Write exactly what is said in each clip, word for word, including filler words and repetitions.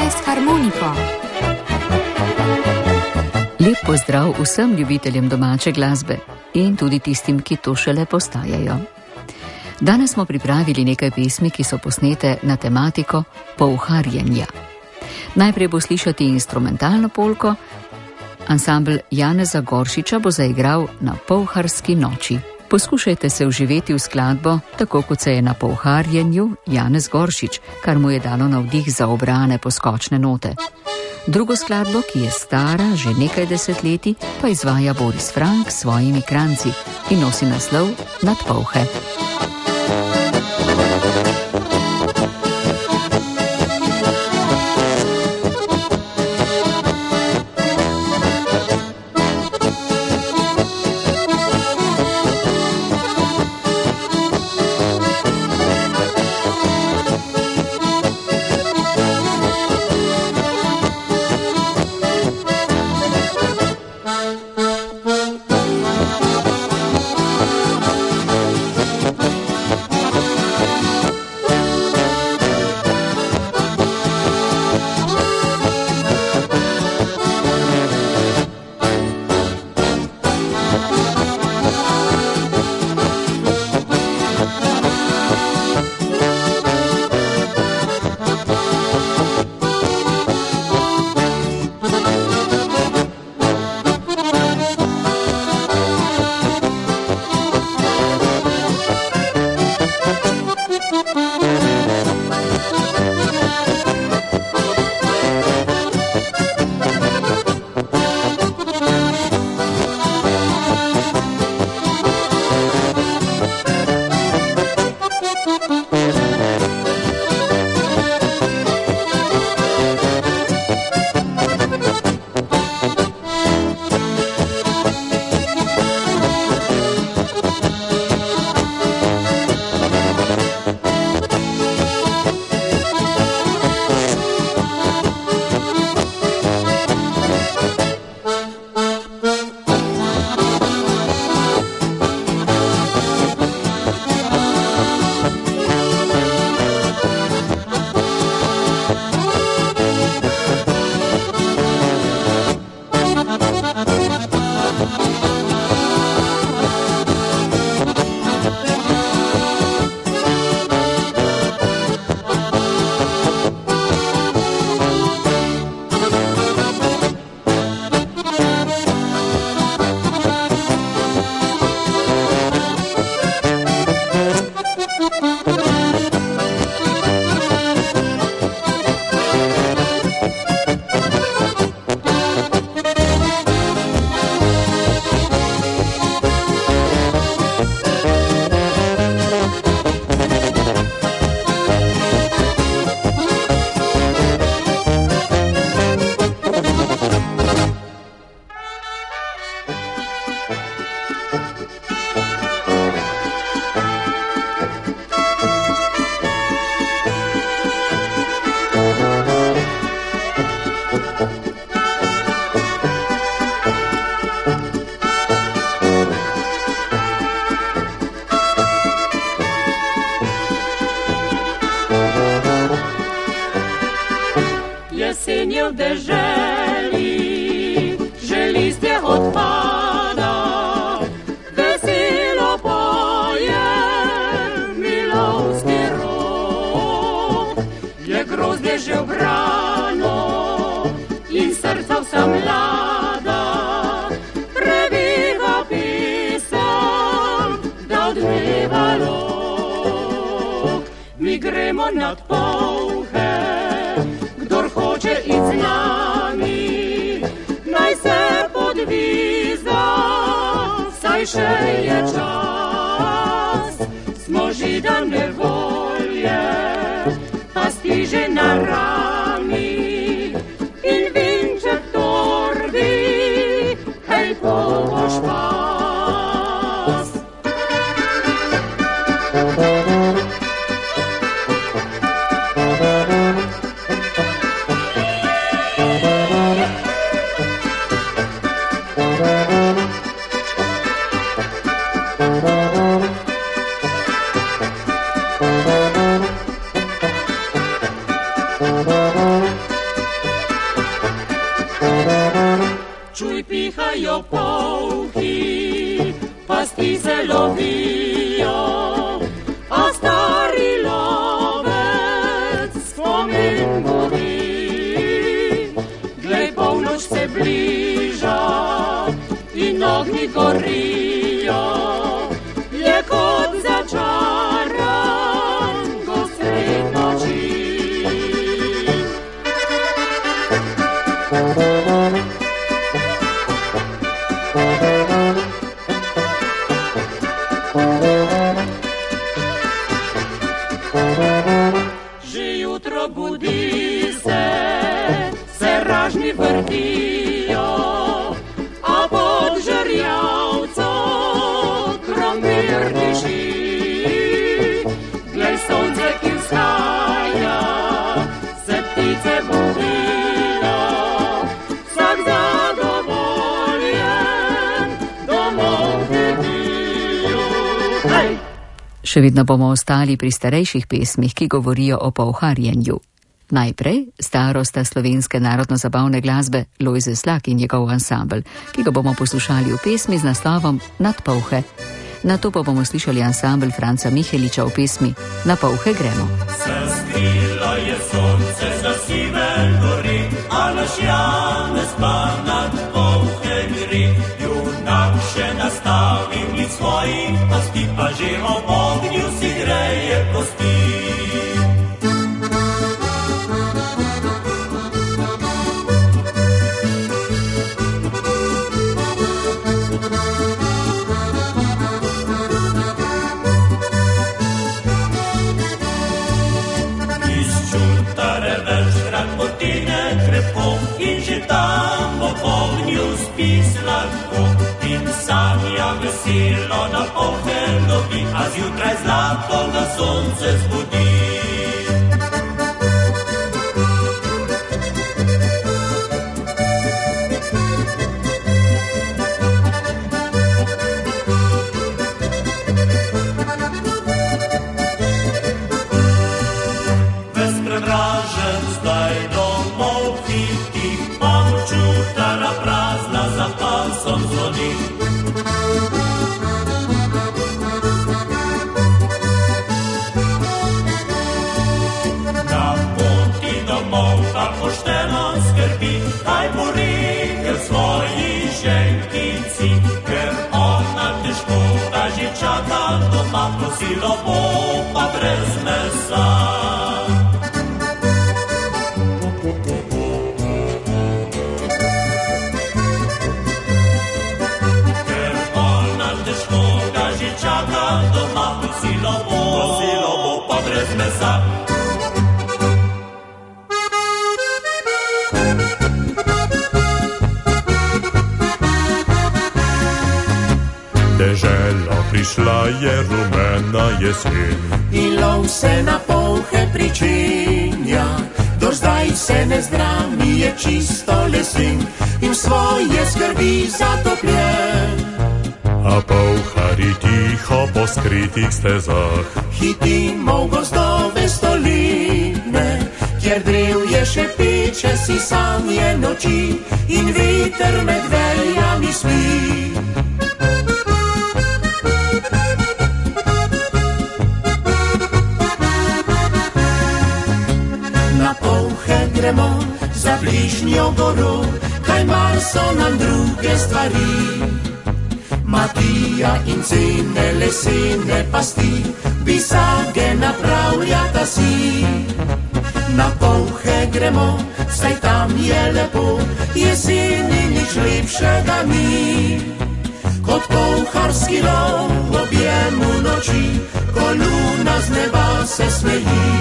Skupaj s harmoniko. Lep pozdrav vsem ljubiteljem domače glasbe in tudi tistim, ki to šele postajajo. Danes smo pripravili nekaj pesmi, ki so posnete na tematiko pouharjenja. Najprej bo slišati instrumentalno polko, ansambl Janeza Goršiča bo zaigral Na pouharski noči. Poskušajte se vživeti v skladbo, tako kot se je na pouharjenju Janez Goršič, kar mu je dalo navdih za obrane poskočne note. Drugo skladbo, ki je stara že nekaj desetletij, pa izvaja Boris Frank s svojimi kranci in nosi naslov Nad polhe. Thank you. Grajo polki, pasti se lovijo, a stari lovec spomin budi. Glej, polnoč se bliža in ognji gorijo, je kot začaran gosred noči. Budi se, se ražni vrtijo, a pod žerjavco krompir diši. Glej, sonce, ki vzhaja, se ptice budijo, vsak zadovoljen domov vidijo. Hej! Še vedno bomo ostali pri starejših pesmih, ki govorijo o pouharjenju. Najprej starosta slovenske narodno-zabavne glasbe Lojze Slak in njegov ansambel, ki ga bomo poslušali v pesmi z naslovom Nad polhe. Nato pa bomo slišali ansambel Franca Miheliča v pesmi Na polhe gremo. Se skrilo je sonce za sive gori, a naš Janez pa nad polhe gre. Junak še nastavi mi svojih pasti, pa že ob ognju si greje kosti. In že tam ob ognju spi sladko, in sanja veselo na polhe lovi, a zjutraj zlato na sonce zbudi. Ves premražen zdaj domov hiti, čutara prazna za pasom zvoni. Na poti domov pa pošteno skrbi, kaj bo rekel svoji ženkici, ker ona težko da že čaka doma, kosilo bo pa brez mesa. Dežela prišla je rumena jesen, in lov se na polhe pričenja. Do zdaj se ne zdrami, je čisto lesen in svoje skrbi zatopljen. A polhari tiho po skritih stezah hitimo v gozdove stoline, kjer drevje še peče si sanje noči in veter med veljami spi. Na polhe gremo za bližnjo goro, kaj mar so nam druge stvari. Matija in cene lesene pasti, pisage napravljata si. Na polhe gremo, saj tam je lepo, jeseni nič lepšega ni. Kot polharski lov v objemu noči, ko luna z neba se smeji.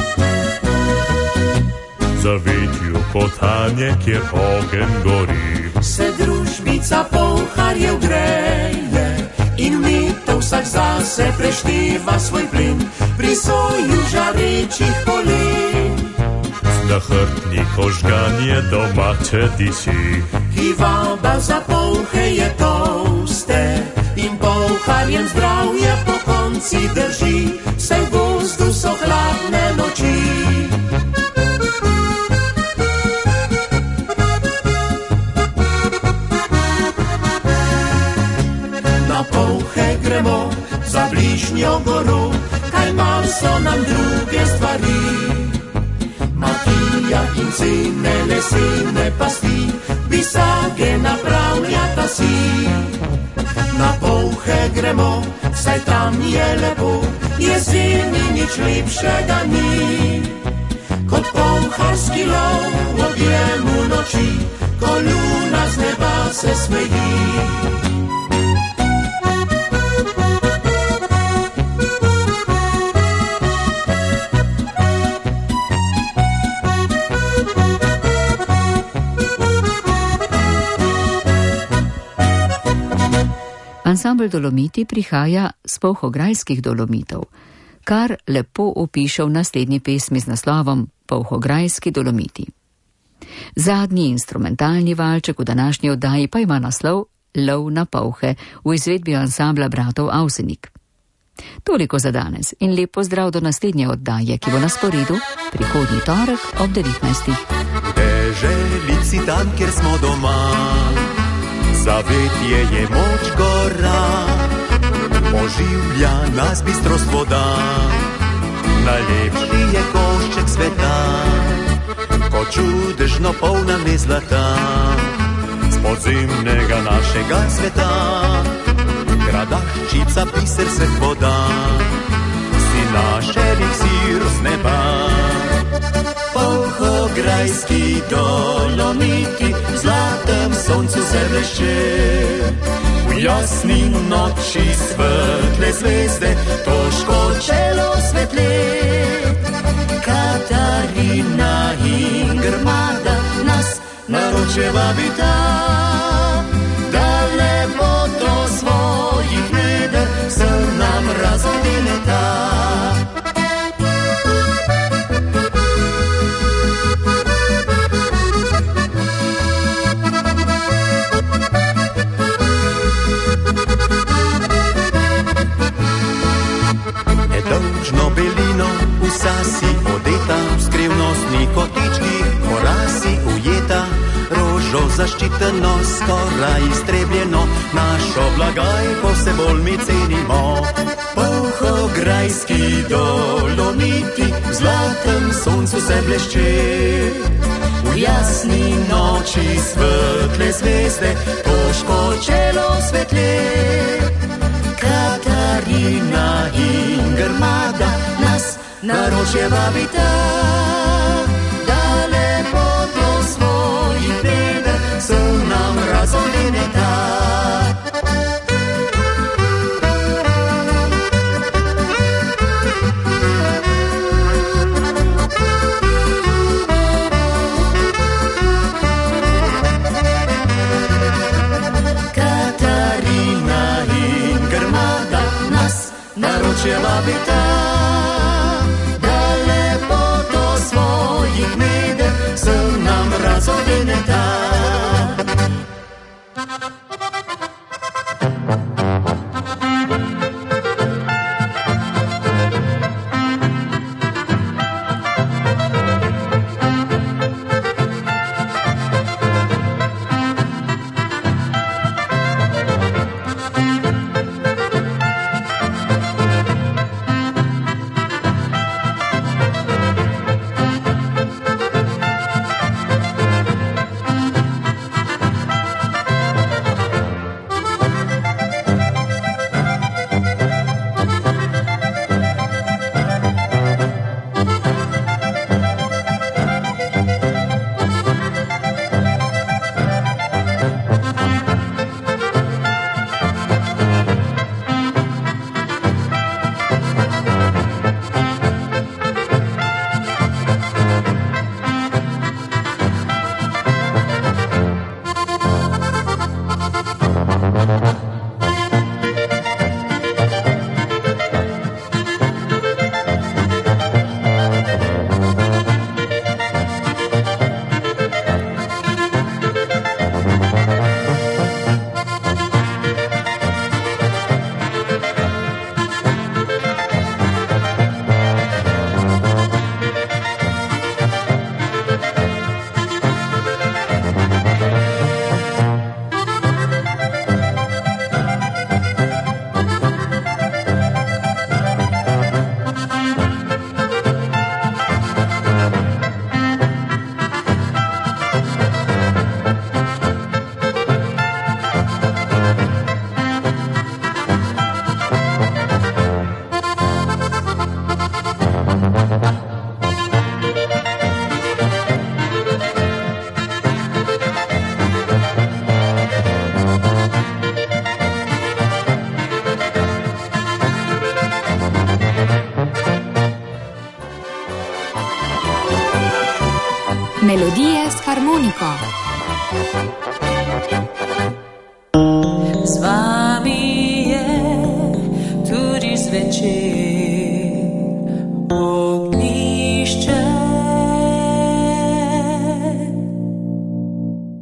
Zavetju kotanje, kjer ogen gori, se družbica pouharjev greje in mi to vsak zase preštiva svoj plin pri soju žarečih polin. Nahrbtnik ožganje domače diši, ki vaba za pouheje toste in pouharjem zdravje po konci drži, saj v gozdu so hladne noči. Na pouhe gremo za bližnjo goro, kaj mal so nam druge stvari. Matija in cene lesene pasti, bisage napravljata si. Na pouhe gremo, saj tam je lepo, jeseni nič lepšega ni. Kot pouharski lov v objemu noči, ko luna z neba se smeji. Ansambel Dolomiti prihaja z Polhograjskih Dolomitov, kar lepo opiše v naslednji pesmi z naslovom Polhograjski Dolomiti. Zadnji instrumentalni valček v današnji oddaji pa ima naslov Lov na polhe v izvedbi ansambla bratov Avsenik. Toliko za danes in lep pozdrav do naslednje oddaje, ki bo na sporedu prihodnji torek ob devetnajstih. V deželici tam, kjer smo doma, zavetje je moč gora, oživlja nas bistrost voda, najlepši je košček sveta, ko čudežno polna le zlata, z podzemnega našega sveta, gradaščica biser vseh voda, si naš eliksir z neba. Polhograjski Dolomiti v zlatem soncu se bleše, v jasni noči svetle zvezde toško čelo svetle. Katarina in Grmada nas naroče vabita, da lepoto svojih neder se nam razdeleta. Nedolžno belino vsa si odeta, v skrivnostni kotički mora si ujeta, rožo zaščiteno, skoraj iztrebljeno, našo blagajko se bolj mi cenimo. Polhograjski Dolomiti v zlatem soncu se blešče, v jasni noči svetle zvezde toško čelo svetle. Katarina in Grmada nas naroče vabita, da lepoto svojih neder se nam razodineta. Naroče vabita, da lepoto Melodije s harmoniko. Z vami je tudi zvečer.